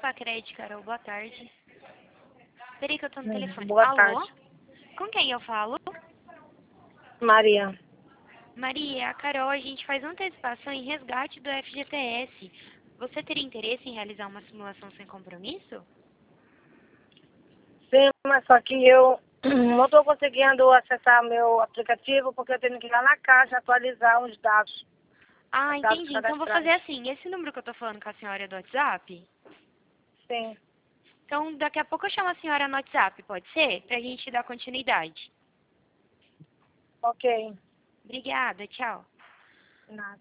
Facred, Carol, boa tarde. Peraí que eu tô no telefone. Boa Alô? tarde. Com quem eu falo? Maria. Maria, a Carol, a gente faz antecipação em resgate do FGTS. Você teria interesse em realizar uma simulação sem compromisso? Sim, mas só que eu não estou conseguindo acessar meu aplicativo porque eu tenho que ir lá na caixa atualizar os dados. Ah, Os dados entendi. Então vou cadastrais. fazer assim. Esse número que eu tô falando com a senhora é do WhatsApp? Sim, Então daqui a pouco eu chamo a senhora no WhatsApp, pode ser? Pra gente dar continuidade. ok. Obrigada, tchau. Nada.